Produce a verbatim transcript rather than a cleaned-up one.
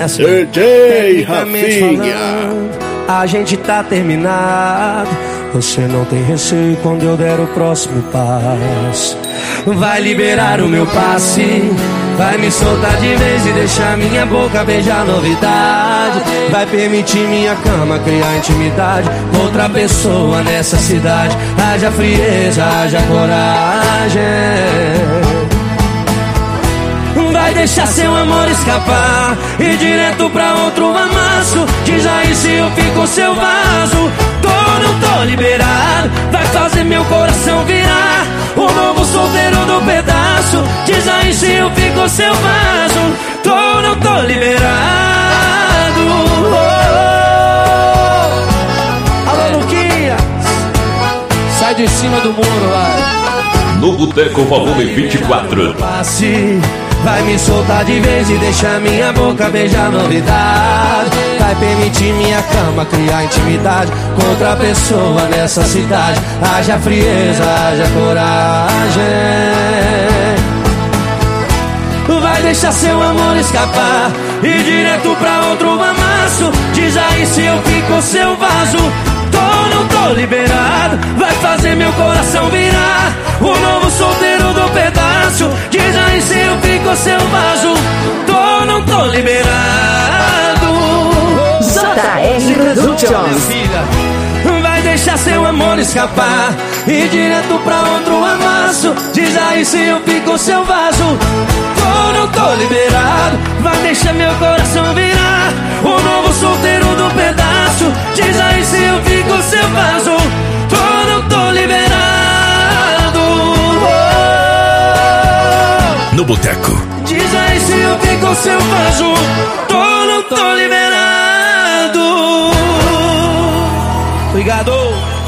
Essa D J Rafinha. A gente tá terminado. Você não tem receio quando eu der o próximo passo. Vai liberar o meu passe, vai me soltar de vez e deixar minha boca beijar novidade. Vai permitir minha cama criar intimidade com outra pessoa nessa cidade. Haja frieza, haja coragem. Vai deixar seu amor escapar e direto pra outro amasso. Diz aí se eu fico seu vaso. Tô, não tô liberado. Vai fazer meu coração virar o novo solteiro do pedaço. Diz aí se eu fico seu vaso. Tô, não tô liberado. oh. Alô, Luquinhas, sai de cima do muro, vai. No Boteco Volume vinte e quatro. Vai me soltar de vez e deixar minha boca beijar novidade. Vai permitir minha cama criar intimidade com outra pessoa nessa cidade. Haja frieza, haja coragem. Vai deixar seu amor escapar e direto pra outro amasso. Diz aí se eu fico seu vaso. Tô, não tô liberado. Vai fazer meu coração virar o novo solteiro do pedaço. Diz aí se eu fico seu vaso. Tô, não tô liberado. J R Productions. Vai deixar seu amor escapar e direto pra outro amasso. Diz aí se eu fico seu vaso. Tô, não tô liberado. Vai deixar meu coração virar o novo solteiro do pedaço. Diz aí se eu fico seu vaso. Tô, não tô liberado. oh. No Boteco. Diz aí se eu fico seu vaso. Tô, não tô liberado. Obrigado.